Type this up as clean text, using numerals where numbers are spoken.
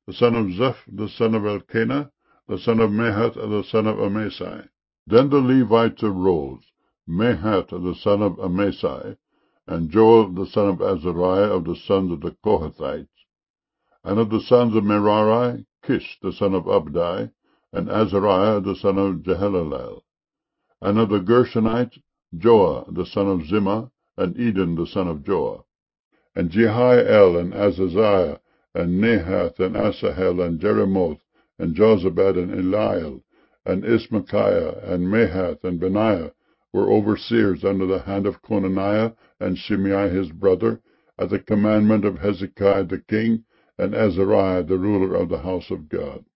the son of Zeph, the son of Elkanah, the son of Mahath, the son of Amasai. Then the Levites arose, Mahath, the son of Amasai, and Joel, the son of Azariah, of the sons of the Kohathites. And of the sons of Merari, Kish, the son of Abdi, and Azariah, the son of Jehalelel. And of the Gershonites, Joah, the son of Zimmah, and Eden, the son of Joah. And Jehiel, and Azaziah, and Nahath, and Asahel, and Jeremoth, and Jozabad, and Eliel, and Ismachiah, and Mahath, and Benaiah, were overseers under the hand of Conaniah and Shimei his brother, at the commandment of Hezekiah the king, and Azariah the ruler of the house of God.